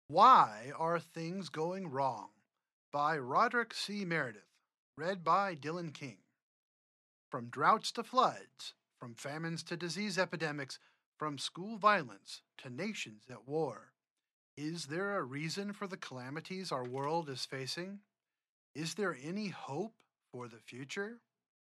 Why Are Things Going Wrong? By Roderick C. Meredith. Read by Dylan King. From droughts to floods, from famines to disease epidemics, from school violence to nations at war. Is there a reason for the calamities our world is facing? Is there any hope for the future?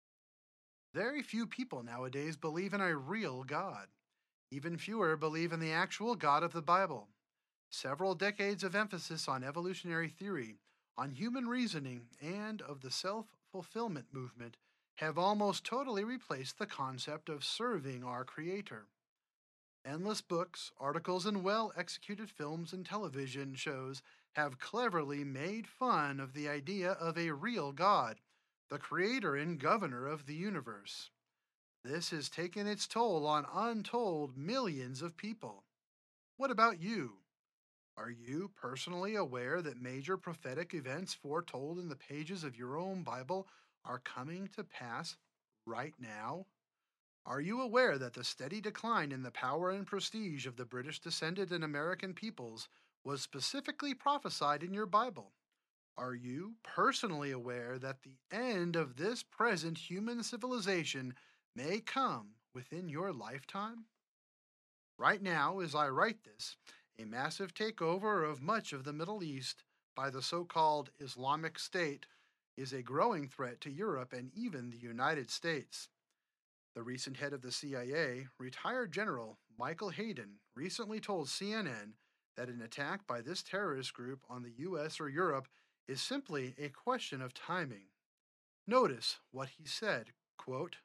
Very few people nowadays believe in a real God. Even fewer believe in the actual God of the Bible. Several decades of emphasis on evolutionary theory, on human reasoning, and of the self fulfillment movement have almost totally replaced the concept of serving our Creator. Endless books, articles, and well executed films and television shows have cleverly made fun of the idea of a real God, the creator and governor of the universe. This has taken its toll on untold millions of people. What about you? Are you personally aware that major prophetic events foretold in the pages of your own Bible are coming to pass right now? Are you aware that the steady decline in the power and prestige of the British descended and American peoples was specifically prophesied in your Bible? Are you personally aware that the end of this present human civilization may come within your lifetime? Right now, as I write this, a massive takeover of much of the Middle East by the so called Islamic State is a growing threat to Europe and even the United States. The recent head of the CIA, retired General Michael Hayden, recently told CNN that an attack by this terrorist group on the US or Europe is simply a question of timing. Notice what he said, quote,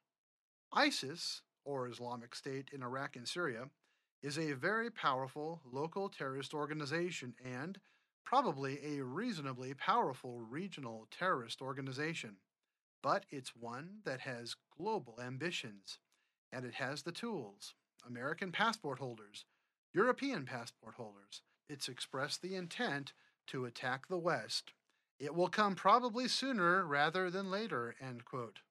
ISIS, or Islamic State in Iraq and Syria, is a very powerful local terrorist organization and probably a reasonably powerful regional terrorist organization. But it's one that has global ambitions, and it has the tools American passport holders, European passport holders. It's expressed the intent to attack the West. It will come probably sooner rather than later, end quote.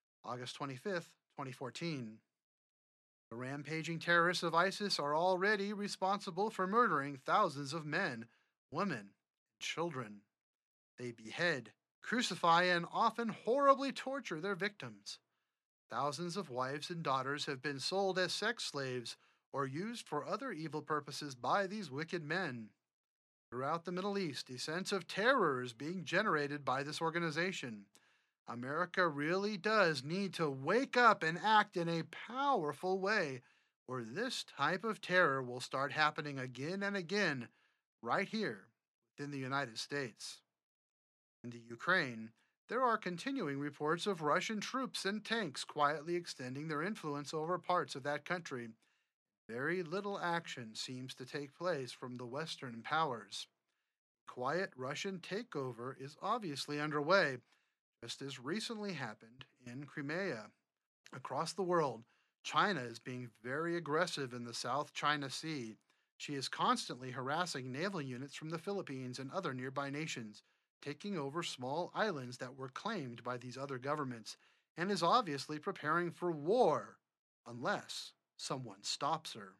August 25th, 2014. The rampaging terrorists of ISIS are already responsible for murdering thousands of men, women, and children. They behead, crucify, and often horribly torture their victims. Thousands of wives and daughters have been sold as sex slaves or used for other evil purposes by these wicked men. Throughout the Middle East, a sense of terror is being generated by this organization. America really does need to wake up and act in a powerful way, or this type of terror will start happening again and again right here within the United States. In the Ukraine, there are continuing reports of Russian troops and tanks quietly extending their influence over parts of that country. Very little action seems to take place from the Western powers. Quiet Russian takeover is obviously underway, just as recently happened in Crimea. Across the world, China is being very aggressive in the South China Sea. She is constantly harassing naval units from the Philippines and other nearby nations, taking over small islands that were claimed by these other governments, and is obviously preparing for war, unless someone stops her.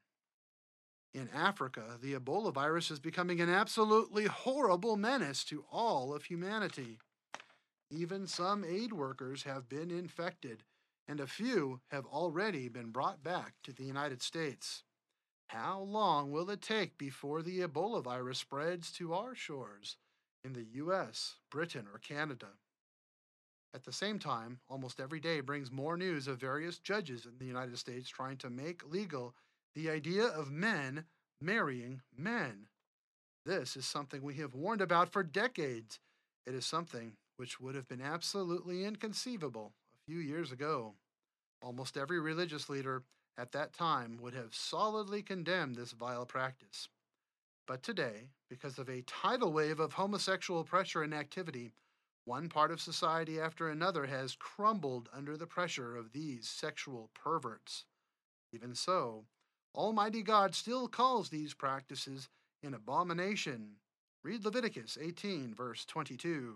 In Africa, the Ebola virus is becoming an absolutely horrible menace to all of humanity. Even some aid workers have been infected, and a few have already been brought back to the United States. How long will it take before the Ebola virus spreads to our shores in the US, Britain, or Canada? At the same time, almost every day brings more news of various judges in the United States trying to make legal the idea of men marrying men. This is something we have warned about for decades. It is something which would have been absolutely inconceivable a few years ago. Almost every religious leader at that time would have solidly condemned this vile practice. But today, because of a tidal wave of homosexual pressure and activity, one part of society after another has crumbled under the pressure of these sexual perverts. Even so, Almighty God still calls these practices an abomination. Read Leviticus 18, verse 22.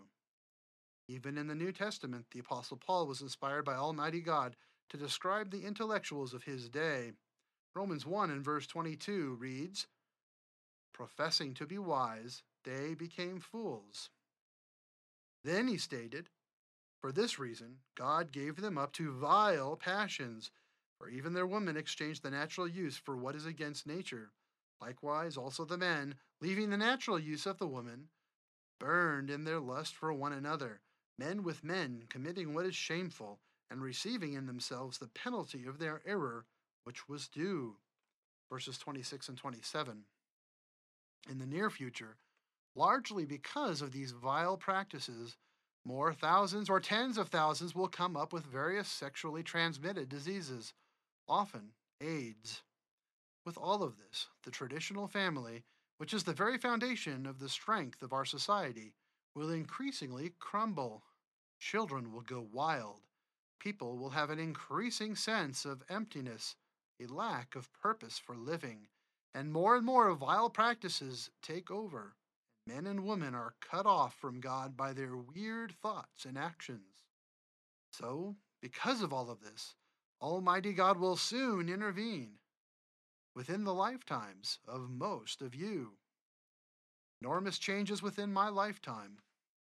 Even in the New Testament, the Apostle Paul was inspired by Almighty God to describe the intellectuals of his day. Romans 1 and verse 22 reads, Professing to be wise, they became fools. Then he stated, for this reason, God gave them up to vile passions, for even their women exchanged the natural use for what is against nature. Likewise, also the men, leaving the natural use of the woman, burned in their lust for one another, men with men, committing what is shameful, and receiving in themselves the penalty of their error, which was due. Verses 26 and 27. In the near future, largely because of these vile practices, more thousands or tens of thousands will come up with various sexually transmitted diseases, often AIDS. With all of this, the traditional family, which is the very foundation of the strength of our society, will increasingly crumble. Children will go wild. People will have an increasing sense of emptiness, a lack of purpose for living, and more vile practices take over. Men and women are cut off from God by their weird thoughts and actions. So, because of all of this, Almighty God will soon intervene within the lifetimes of most of you. Enormous changes within my lifetime.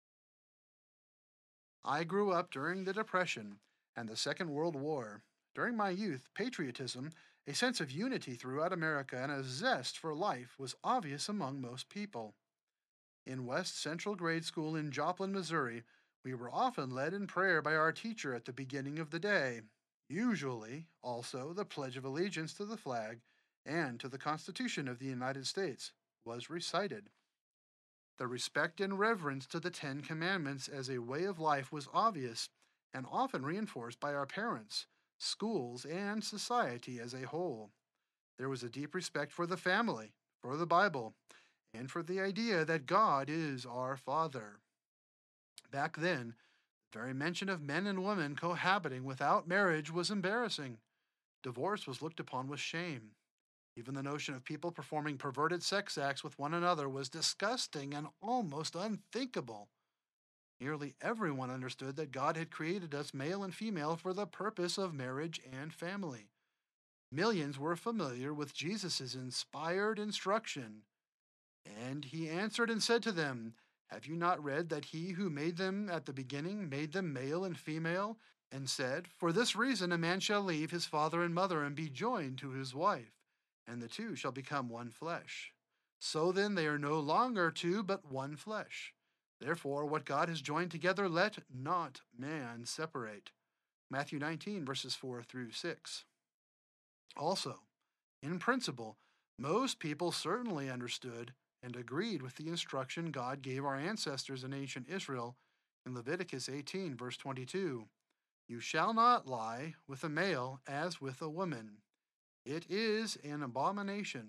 I grew up during the Depression and the Second World War. During my youth, patriotism, a sense of unity throughout America, and a zest for life was obvious among most people. In West Central Grade School in Joplin, Missouri, we were often led in prayer by our teacher at the beginning of the day. Usually, also, the Pledge of Allegiance to the flag and to the Constitution of the United States was recited. The respect and reverence to the Ten Commandments as a way of life was obvious and often reinforced by our parents, schools, and society as a whole. There was a deep respect for the family, for the Bible, and for the idea that God is our Father. Back then, the very mention of men and women cohabiting without marriage was embarrassing. Divorce was looked upon with shame. Even the notion of people performing perverted sex acts with one another was disgusting and almost unthinkable. Nearly everyone understood that God had created us male and female for the purpose of marriage and family. Millions were familiar with Jesus' inspired instruction. And he answered and said to them, have you not read that he who made them at the beginning made them male and female, and said, for this reason a man shall leave his father and mother and be joined to his wife, and the two shall become one flesh. So then they are no longer two, but one flesh. Therefore, what God has joined together, let not man separate. Matthew 19, verses 4 through 6. Also, in principle, most people certainly understood and agreed with the instruction God gave our ancestors in ancient Israel in Leviticus 18, verse 22. You shall not lie with a male as with a woman. It is an abomination.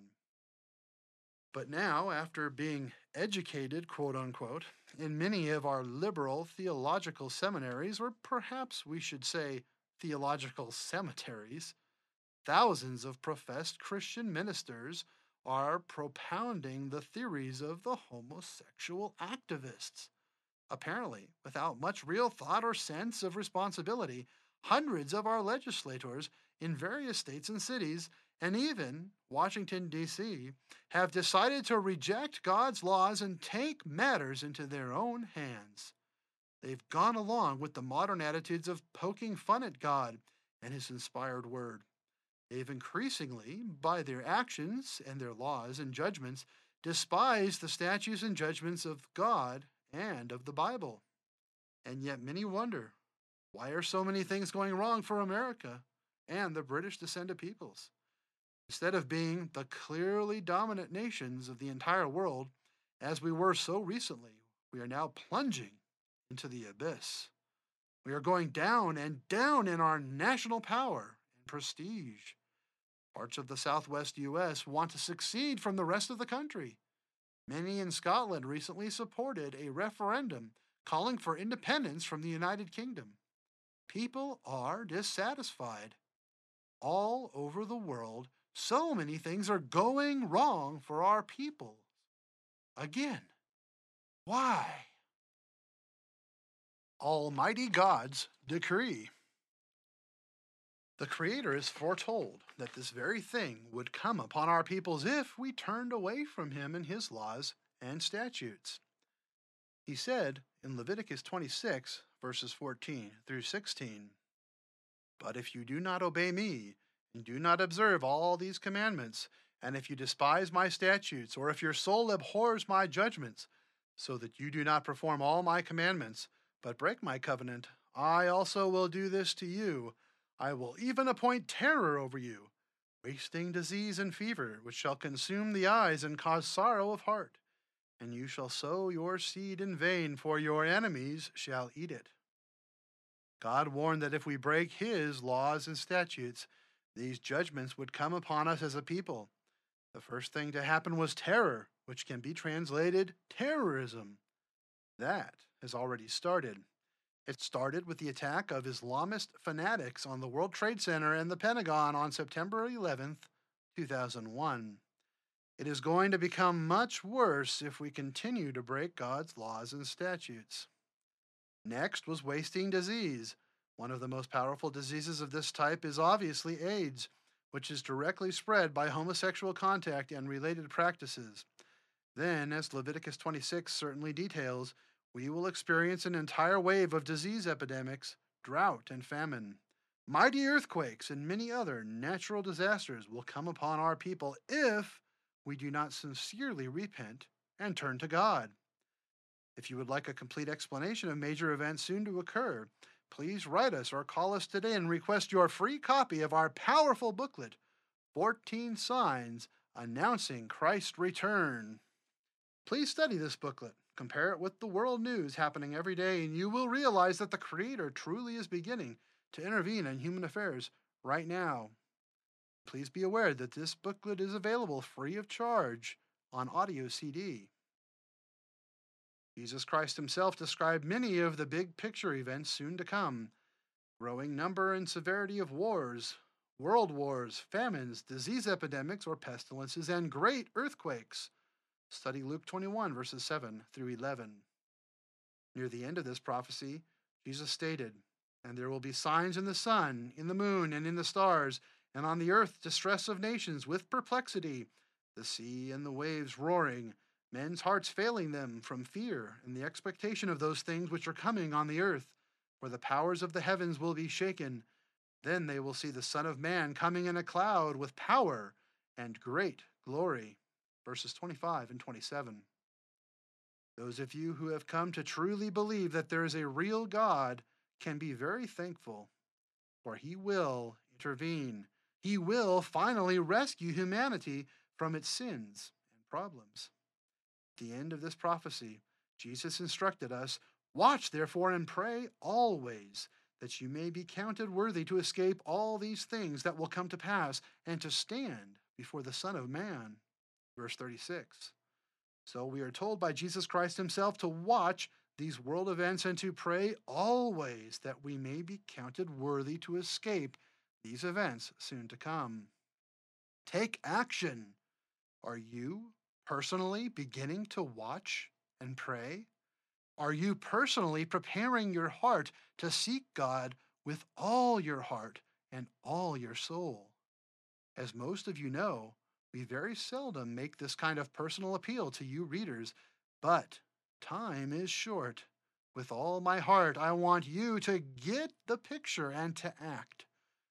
But now, after being educated, quote unquote, in many of our liberal theological seminaries, or perhaps we should say theological cemeteries, thousands of professed Christian ministers are propounding the theories of the homosexual activists. Apparently, without much real thought or sense of responsibility, hundreds of our legislators in various states and cities, and even Washington, D.C., have decided to reject God's laws and take matters into their own hands. They've gone along with the modern attitudes of poking fun at God and His inspired word. They've increasingly, by their actions and their laws and judgments, despised the statutes and judgments of God and of the Bible. And yet many wonder, why are so many things going wrong for America and the British descended peoples? Instead of being the clearly dominant nations of the entire world, as we were so recently, we are now plunging into the abyss. We are going down and down in our national power and prestige. Parts of the southwest U.S. want to succeed from the rest of the country. Many in Scotland recently supported a referendum calling for independence from the United Kingdom. People are dissatisfied. All over the world, so many things are going wrong for our people. Again, why? Almighty God's decree. The Creator is foretold that this very thing would come upon our peoples if we turned away from Him and His laws and statutes. He said in Leviticus 26, verses 14 through 16, "But if you do not obey me, and do not observe all these commandments, and if you despise my statutes, or if your soul abhors my judgments, so that you do not perform all my commandments, but break my covenant, I also will do this to you. I will even appoint terror over you, wasting disease and fever, which shall consume the eyes and cause sorrow of heart. And you shall sow your seed in vain, for your enemies shall eat it." God warned that if we break His laws and statutes, these judgments would come upon us as a people. The first thing to happen was terror, which can be translated terrorism. That has already started. It started with the attack of Islamist fanatics on the World Trade Center and the Pentagon on September 11th, 2001. It is going to become much worse if we continue to break God's laws and statutes. Next was wasting disease. One of the most powerful diseases of this type is obviously AIDS, which is directly spread by homosexual contact and related practices. Then, as Leviticus 26 certainly details, we will experience an entire wave of disease epidemics, drought, and famine. Mighty earthquakes and many other natural disasters will come upon our people if we do not sincerely repent and turn to God. If you would like a complete explanation of major events soon to occur, please write us or call us today and request your free copy of our powerful booklet, 14 Signs Announcing Christ's Return. Please study this booklet, compare it with the world news happening every day, and you will realize that the Creator truly is beginning to intervene in human affairs right now. Please be aware that this booklet is available free of charge on audio CD. Jesus Christ Himself described many of the big picture events soon to come: growing number and severity of wars, world wars, famines, disease epidemics or pestilences, and great earthquakes. Study Luke 21, verses 7 through 11. Near the end of this prophecy, Jesus stated, "And there will be signs in the sun, in the moon, and in the stars, and on the earth distress of nations with perplexity, the sea and the waves roaring, men's hearts failing them from fear and the expectation of those things which are coming on the earth, for the powers of the heavens will be shaken. Then they will see the Son of Man coming in a cloud with power and great glory." Verses 25 and 27. Those of you who have come to truly believe that there is a real God can be very thankful, for He will intervene. He will finally rescue humanity from its sins and problems. At the end of this prophecy, Jesus instructed us, "Watch therefore and pray always, that you may be counted worthy to escape all these things that will come to pass, and to stand before the Son of Man." Verse 36. So we are told by Jesus Christ Himself to watch these world events and to pray always, that we may be counted worthy to escape these events soon to come. Take action. Are you personally beginning to watch and pray? Are you personally preparing your heart to seek God with all your heart and all your soul? As most of you know, we very seldom make this kind of personal appeal to you readers, but time is short. With all my heart, I want you to get the picture and to act.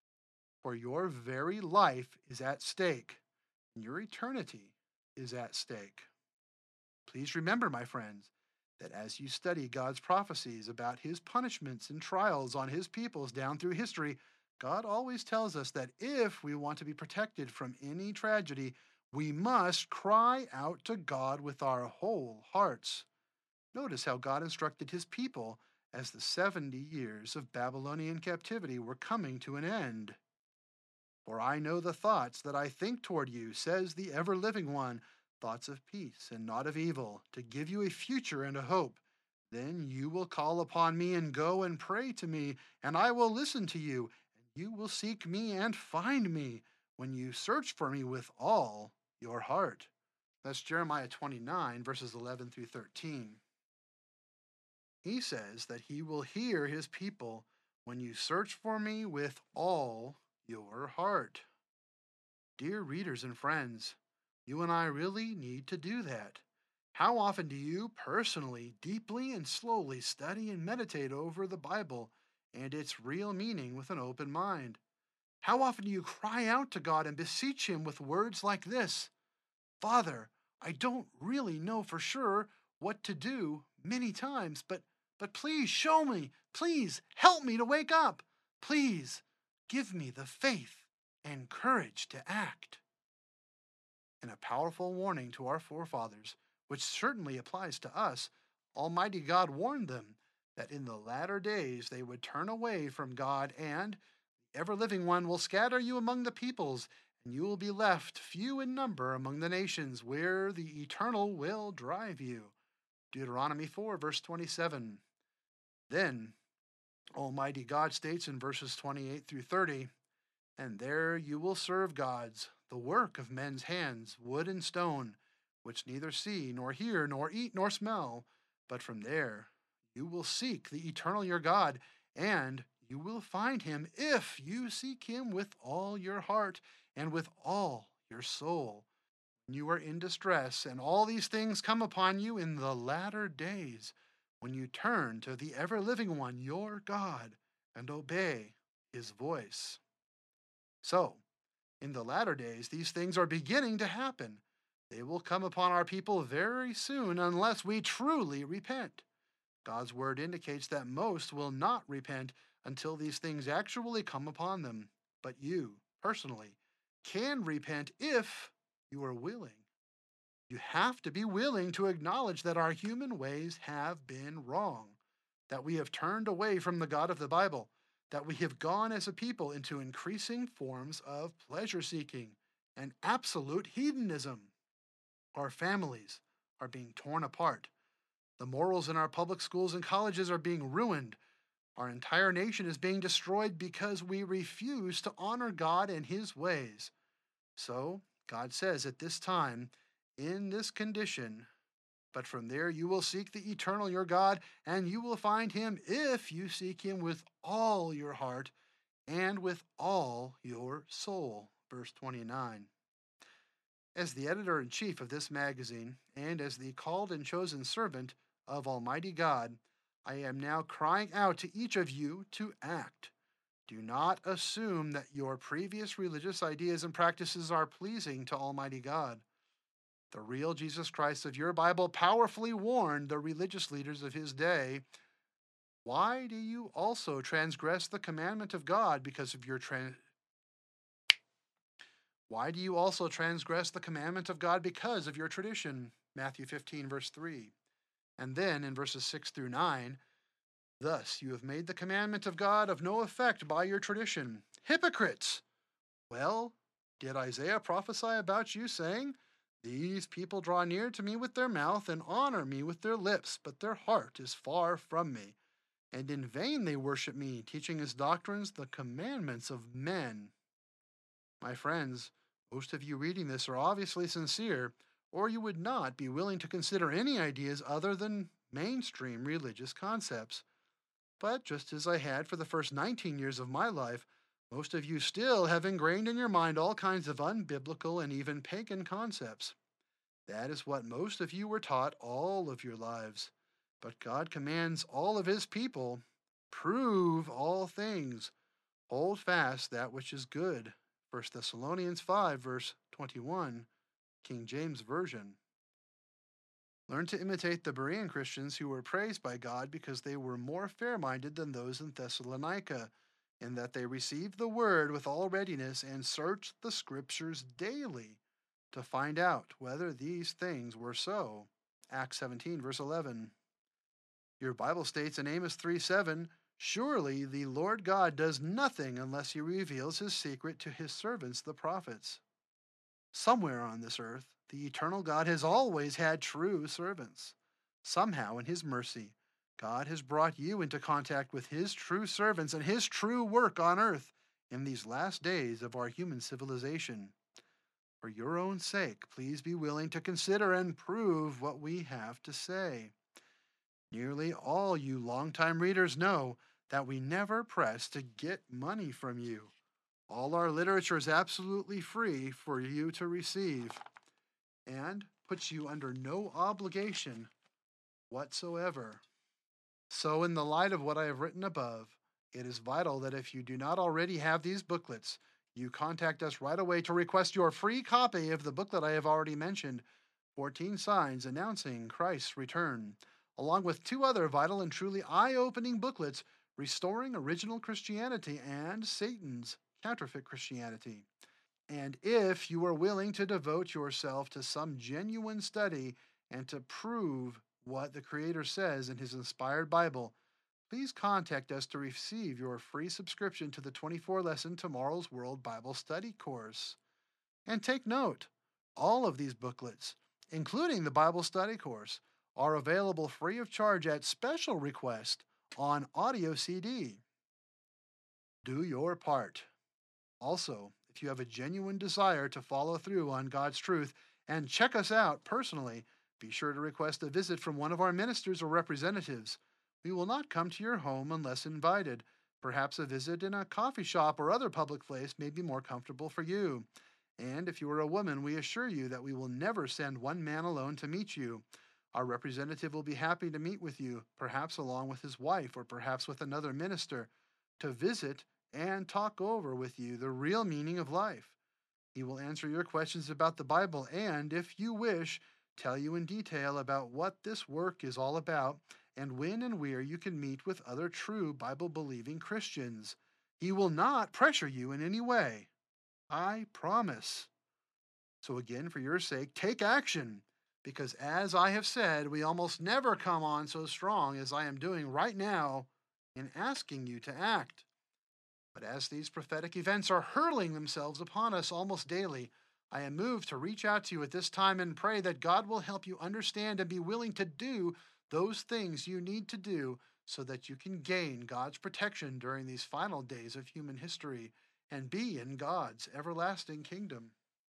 For your very life is at stake, and your eternity is at stake. Please remember, my friends, that as you study God's prophecies about His punishments and trials on His peoples down through history, God always tells us that if we want to be protected from any tragedy, we must cry out to God with our whole hearts. Notice how God instructed His people as the 70 years of Babylonian captivity were coming to an end. "For I know the thoughts that I think toward you, says the ever-living One, thoughts of peace and not of evil, to give you a future and a hope. Then you will call upon me and go and pray to me, and I will listen to you, and you will seek me and find me when you search for me with all your heart." That's Jeremiah 29, verses 11 through 13. He says that He will hear His people when you search for me with all your heart. Dear readers and friends, you and I really need to do that. How often do you personally, deeply, and slowly study and meditate over the Bible and its real meaning with an open mind? How often do you cry out to God and beseech Him with words like this: Father, I don't really know for sure what to do many times, but please show me. Please help me to wake up. Please give me the faith and courage to act. In a powerful warning to our forefathers, which certainly applies to us, Almighty God warned them that in the latter days they would turn away from God, and the ever living one will scatter you among the peoples, and you will be left few in number among the nations, where the Eternal will drive you. Deuteronomy 4, verse 27. Then Almighty God states in verses 28 through 30, and there you will serve gods, the work of men's hands, wood and stone, which neither see, nor hear, nor eat, nor smell. But from there you will seek the Eternal your God, and you will find him if you seek him with all your heart and with all your soul. When you are in distress, and all these things come upon you in the latter days, when you turn to the ever living one, your God, and obey his voice. So, in the latter days, these things are beginning to happen. They will come upon our people very soon unless we truly repent. God's word indicates that most will not repent until these things actually come upon them. But you, personally, can repent if you are willing. You have to be willing to acknowledge that our human ways have been wrong, that we have turned away from the God of the Bible, that we have gone as a people into increasing forms of pleasure seeking and absolute hedonism. Our families are being torn apart. The morals in our public schools and colleges are being ruined. Our entire nation is being destroyed because we refuse to honor God and his ways. So, God says at this time, in this condition, but from there you will seek the Eternal your God, and you will find him if you seek him with all your heart and with all your soul. Verse 29. As the editor in chief of this magazine, and as the called and chosen servant of Almighty God, I am now crying out to each of you to act. Do not assume that your previous religious ideas and practices are pleasing to Almighty God. The real Jesus Christ of your Bible powerfully warned the religious leaders of his day. Why do you also transgress the commandment of God because of your Why do you also transgress the commandment of God because of your tradition? Matthew 15, verse 3. And then in verses 6 through 9, thus you have made the commandment of God of no effect by your tradition. Hypocrites! Well, did Isaiah prophesy about you, saying, These people draw near to me with their mouth and honor me with their lips, but their heart is far from me. And in vain they worship me, teaching as doctrines the commandments of men. My friends, most of you reading this are obviously sincere, or you would not be willing to consider any ideas other than mainstream religious concepts. But just as I had for the first 19 years of my life, most of you still have ingrained in your mind all kinds of unbiblical and even pagan concepts. That is what most of you were taught all of your lives. But God commands all of his people, prove all things, hold fast that which is good. 1 Thessalonians 5, verse 21, King James Version. Learn to imitate the Berean Christians who were praised by God because they were more fair-minded than those in Thessalonica, in that they received the word with all readiness and searched the scriptures daily to find out whether these things were so. Acts 17, verse 11. Your Bible states in Amos 3:7, surely the Lord God does nothing unless he reveals his secret to his servants, the prophets. Somewhere on this earth, the eternal God has always had true servants. Somehow, in his mercy, God has brought you into contact with his true servants and his true work on earth in these last days of our human civilization. For your own sake, please be willing to consider and prove what we have to say. Nearly all you longtime readers know that we never press to get money from you. All our literature is absolutely free for you to receive and puts you under no obligation whatsoever. So, in the light of what I have written above, it is vital that if you do not already have these booklets, you contact us right away to request your free copy of the booklet I have already mentioned, 14 Signs Announcing Christ's Return, along with two other vital and truly eye opening booklets, Restoring Original Christianity and Satan's Counterfeit Christianity. And if you are willing to devote yourself to some genuine study and to prove what the Creator says in His inspired Bible, please contact us to receive your free subscription to the 24-lesson Tomorrow's World Bible Study course. And take note, all of these booklets, including the Bible study course, are available free of charge at special request on audio CD. Do your part. Also, if you have a genuine desire to follow through on God's truth and check us out personally, be sure to request a visit from one of our ministers or representatives. We will not come to your home unless invited. Perhaps a visit in a coffee shop or other public place may be more comfortable for you. And if you are a woman, we assure you that we will never send one man alone to meet you. Our representative will be happy to meet with you, perhaps along with his wife or perhaps with another minister, to visit and talk over with you the real meaning of life. He will answer your questions about the Bible and, if you wish, tell you in detail about what this work is all about and when and where you can meet with other true Bible-believing Christians. He will not pressure you in any way. I promise. So again, for your sake, take action, because as I have said, we almost never come on so strong as I am doing right now in asking you to act. But as these prophetic events are hurling themselves upon us almost daily, I am moved to reach out to you at this time and pray that God will help you understand and be willing to do those things you need to do so that you can gain God's protection during these final days of human history and be in God's everlasting kingdom.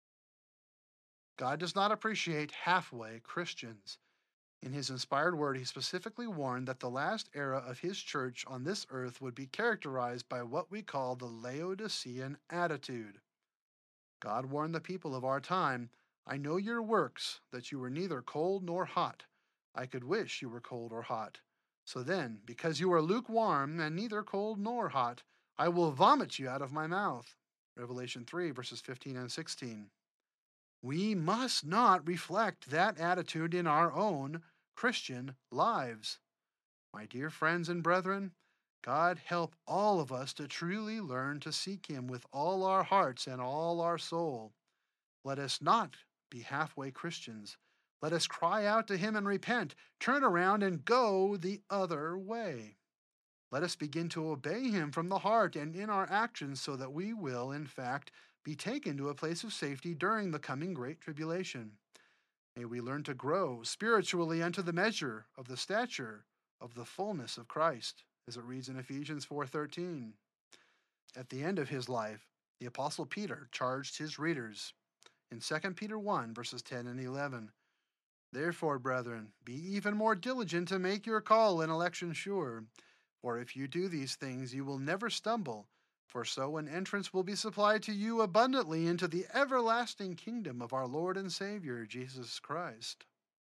God does not appreciate halfway Christians. In his inspired word, he specifically warned that the last era of his church on this earth would be characterized by what we call the Laodicean attitude. God warned the people of our time, I know your works, that you are neither cold nor hot. I could wish you were cold or hot. So then, because you are lukewarm and neither cold nor hot, I will vomit you out of my mouth. Revelation 3, verses 15 and 16. We must not reflect that attitude in our own Christian lives. My dear friends and brethren, God help all of us to truly learn to seek Him with all our hearts and all our soul. Let us not be halfway Christians. Let us cry out to Him and repent, turn around and go the other way. Let us begin to obey Him from the heart and in our actions so that we will, in fact, be taken to a place of safety during the coming great tribulation. May we learn to grow spiritually unto the measure of the stature of the fullness of Christ, as it reads in Ephesians 4:13. At the end of his life, the Apostle Peter charged his readers in 2 Peter 1, verses 10 and 11. Therefore, brethren, be even more diligent to make your call and election sure. For if you do these things, you will never stumble, for so an entrance will be supplied to you abundantly into the everlasting kingdom of our Lord and Savior, Jesus Christ.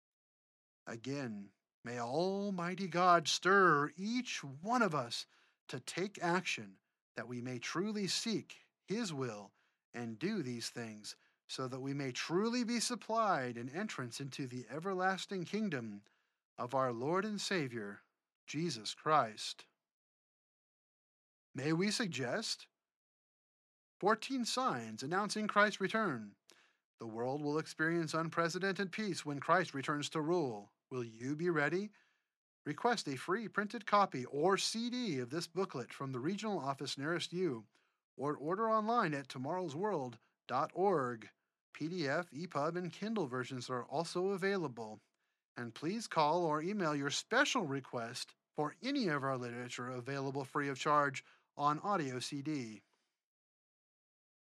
Again, may Almighty God stir each one of us to take action that we may truly seek His will and do these things, so that we may truly be supplied an entrance into the everlasting kingdom of our Lord and Savior, Jesus Christ. May we suggest 14 signs announcing Christ's return. The world will experience unprecedented peace when Christ returns to rule. Will you be ready? Request a free printed copy or CD of this booklet from the regional office nearest you, or order online at tomorrowsworld.org. PDF, EPUB, and Kindle versions are also available. And please call or email your special request for any of our literature available free of charge on audio CD.